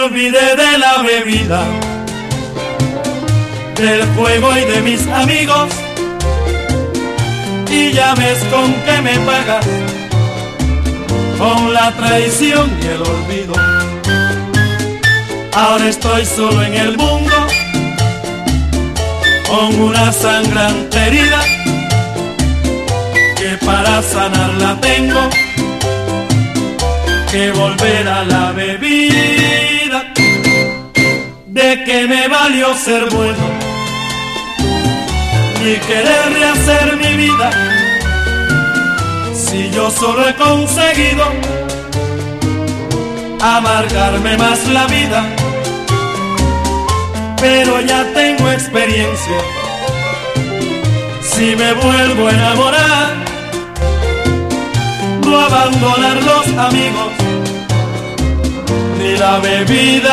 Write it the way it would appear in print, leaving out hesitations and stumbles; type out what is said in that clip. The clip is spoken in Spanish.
olvidé de la bebida, del juego y de mis amigos, y ya ves con qué me pagas, con la traición y el olvido. Ahora estoy solo en el mundo, con una sangrante herida, que para sanarla tengo que volver a la bebida. ¿De qué me valió ser bueno ni querer rehacer mi vida, si yo solo he conseguido amargarme más la vida? Pero ya tengo experiencia, si me vuelvo a enamorar, no abandonar los amigos ni la bebida.